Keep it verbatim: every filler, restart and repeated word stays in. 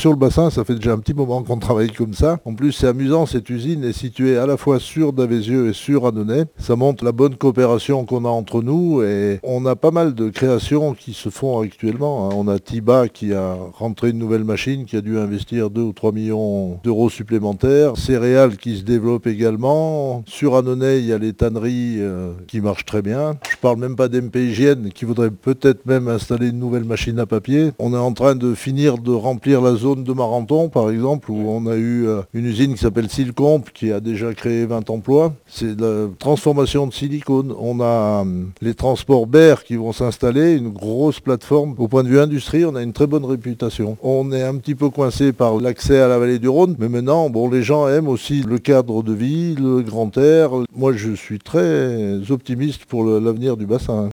sur le bassin, ça fait déjà un petit moment qu'on travaille comme ça. En plus, c'est amusant, cette usine est située à la fois sur Davézieux et sur Annonay. Ça montre la bonne coopération qu'on a entre nous et on a pas mal de créations qui se font actuellement. On a Tiba qui a rentré une nouvelle machine, qui a dû investir deux ou trois millions d'euros supplémentaires. Céréales qui se développent également. Sur Annonay, il y a les tanneries euh, qui marchent très bien. Je parle même pas d'M P Hygiène qui voudrait peut-être même installer une nouvelle machine à papier. On est en train de finir de remplir la zone de Marenton, par exemple, où on a eu euh, une usine qui s'appelle Silcomp qui a déjà créé vingt emplois. C'est de la transformation de silicone. On a euh, les transports B E R qui vont s'installer, une grosse plateforme. Au point de vue industrie, on a une très bonne réputation. On est un petit peu coincé par l'accès à la vallée du Rhône, mais maintenant, bon, les gens aiment aussi le cadre de vie, le grand air. Moi, je suis très optimiste pour le- l'avenir du bassin.